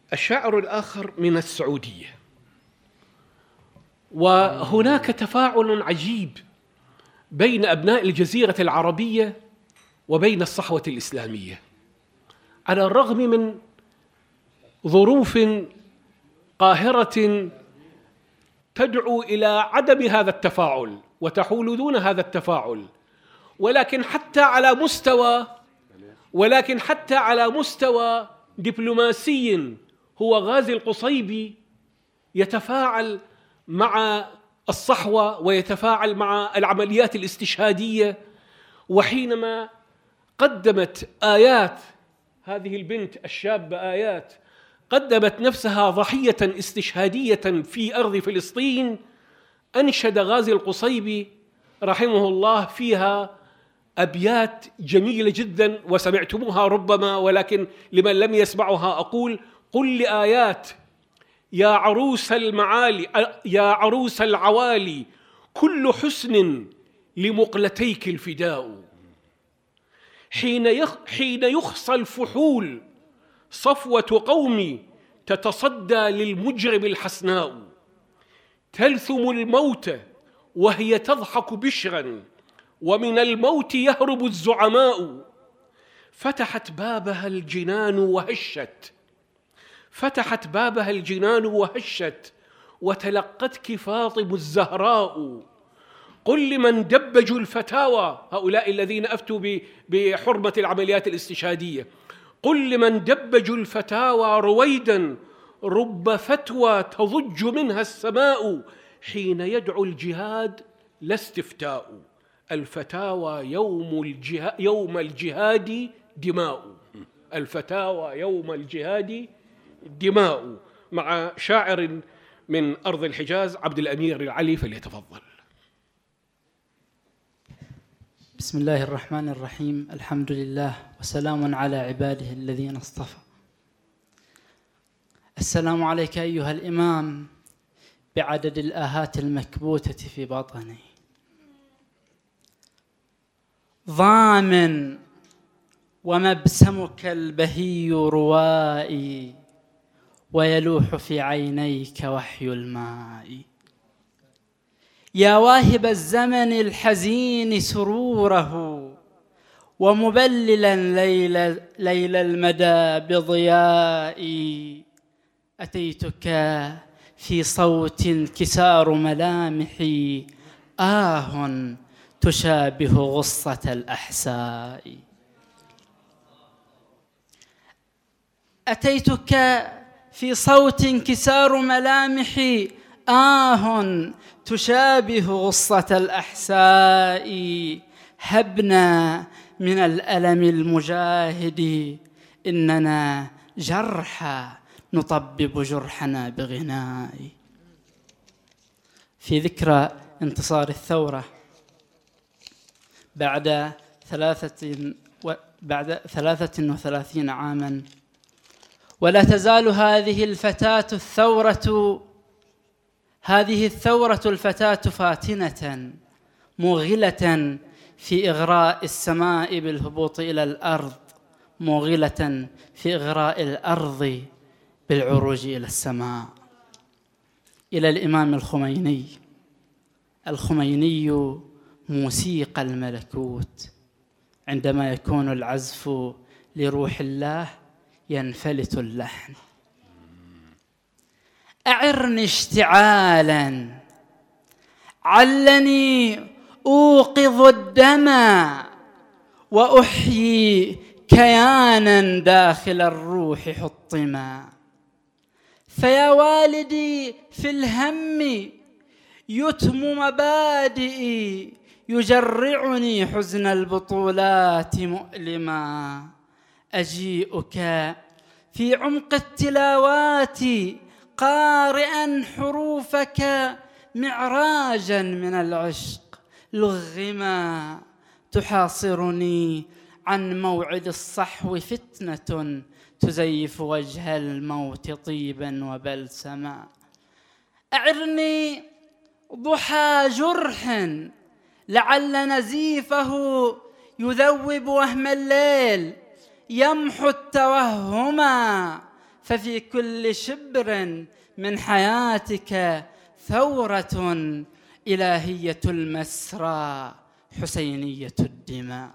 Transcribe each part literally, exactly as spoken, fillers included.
الشاعر الآخر من السعودية، وهناك تفاعل عجيب بين أبناء الجزيرة العربية وبين الصحوة الإسلامية، على الرغم من ظروف قاهرة تدعو إلى عدم هذا التفاعل وتحول دون هذا التفاعل، ولكن حتى على مستوى ولكن حتى على مستوى دبلوماسي هو غازي القصيبي يتفاعل مع الصحوة ويتفاعل مع العمليات الاستشهادية. وحينما قدمت آيات هذه البنت الشابة آيات قدمت نفسها ضحية استشهادية في أرض فلسطين، أنشد غازي القصيبي رحمه الله فيها أبيات جميلة جدا وسمعتموها ربما، ولكن لمن لم يسمعها أقول: قل لآيات يا عروس المعالي يا عروس العوالي كل حسن لمقلتيك الفداء، حين حين يخصى الفحول صفوة قومي تتصدى للمجرم الحسناء، تلثم الموت وهي تضحك بشرا ومن الموت يهرب الزعماء، فتحت بابها الجنان وهشت فتحت بابها الجنان وهشت وتلقتك فاطم الزهراء. قل لمن دبجوا الفتاوى، هؤلاء الذين أفتوا بحرمة العمليات الاستشهادية، قل لمن دبجوا الفتاوى رويدا رب فتوى تضج منها السماء، حين يدعو الجهاد لا استفتاء، الفتاوى يوم الجهاد يوم الجهاد دماء، الفتاوى يوم الجهاد دماء. مع شاعر من أرض الحجاز عبد الأمير العلي، فليتفضل. بسم الله الرحمن الرحيم، الحمد لله وسلام على عباده الذين اصطفى. السلام عليك أيها الإمام بعدد الآهات المكبوتة في بطني، ضامن ومبسمك البهي روائي، ويلوح في عينيك وحي الماء. يا واهب الزمن الحزين سروره، ومبللا ليل, ليل المدى بضيائي، أتيتك في صوت انكسار ملامحي، آه تشابه غصة الأحساء. أتيتك في صوت انكسار ملامحي، آه تشابه غصة الأحساء. هبنا من الألم المجاهد، إننا جرحى نطبب جرحنا بغناء. في ذكرى انتصار الثورة بعد ثلاثة و... بعد ثلاثة وثلاثين عاما، ولا تزال هذه الفتاة الثورة هذه الثورة الفتاة فاتنة موغلة في إغراء السماء بالهبوط إلى الأرض، موغلة في إغراء الأرض بالعروج إلى السماء. إلى الإمام الخميني: الخميني موسيقى الملكوت، عندما يكون العزف لروح الله ينفلت اللحن. أعرني اشتعالا علني أوقظ الدمى، وأحيي كيانا داخل الروح حطما. فيا والدي في الهم يتم مبادئي، يجرعني حزن البطولات مؤلما. أجيئك في عمق التلاوات قارئا حروفك معراجا من العشق لغما. تحاصرني عن موعد الصحو فتنة، تزيف وجه الموت طيبا وبلسما. أعرني ضحى جرح لعل نزيفه يذوب وهم الليل، يمحو التوهما ففي كل شبر من حياتك ثورة إلهية المسرى حسينية الدماء.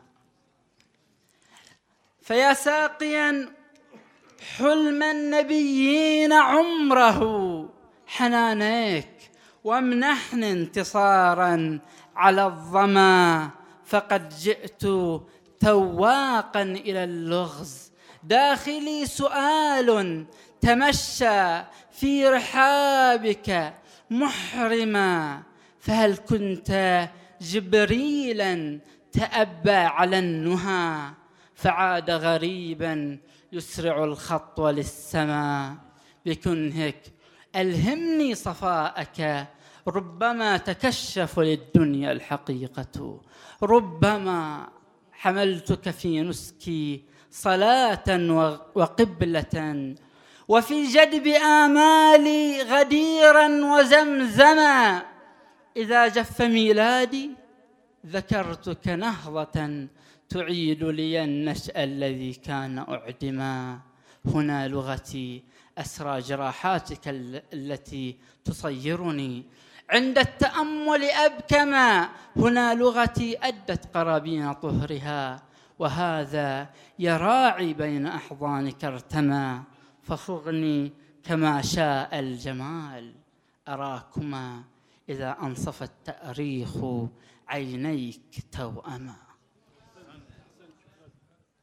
فيا ساقيا حلم النبيين عمره حنانيك، وامنحني انتصارا على الظما، فقد جئت تواقا إلى اللغز، داخلي سؤال تمشى في رحابك محرما، فهل كنت جبريلا تأبى على النهى، فعاد غريبا يسرع الخطو للسماء، بكنهك ألهمني صفاءك، ربما تكشف للدنيا الحقيقة، ربما حملتك في نسكي صلاة وقبلة، وفي جدب آمالي غديرا وزمزما، إذا جف ميلادي ذكرتك نهضة تعيد لي النشأ الذي كان أعدما. هنا لغتي أسرى جراحاتك التي تصيرني، عند التأمل أبكما، هنا لغتي أدت قرابين طهرها، وهذا يراعي بين أحضانك ارتمى، فصغني كما شاء الجمال، أراكما إذا أنصف التأريخ عينيك توأما.